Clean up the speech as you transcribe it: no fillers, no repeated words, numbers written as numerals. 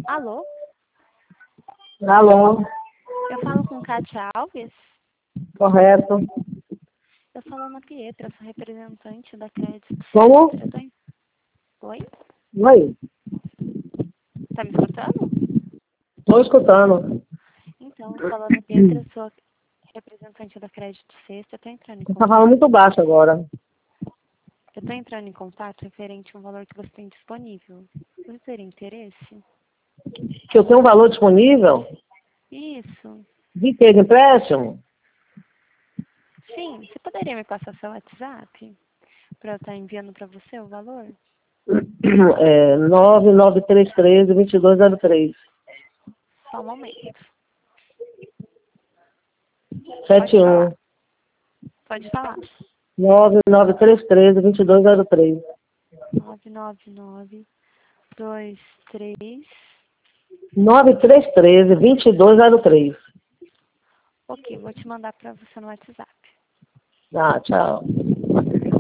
Alô? Alô? Eu falo com Kátia Alves? Correto. Eu falo Ana Pietra, sou representante da Crédito Como? Sexta. Oi? Oi? Tá me escutando? Estou escutando. Então, eu falo Ana Pietra, sou representante da Crédito Sexta. Eu tô entrando em Você está falando muito contato. baixo agora. Eu tô entrando em contato referente a um valor que você tem disponível. Você teria interesse? Que eu tenho um valor disponível? Isso. De que? De empréstimo? Sim, você poderia me passar seu WhatsApp para eu estar enviando para você o valor? É 99313-2203. Só um momento. Pode falar. 71. Pode falar. 99313-2203. 99923. 9313-2203. Ok, vou te mandar para você no WhatsApp. Ah, tchau.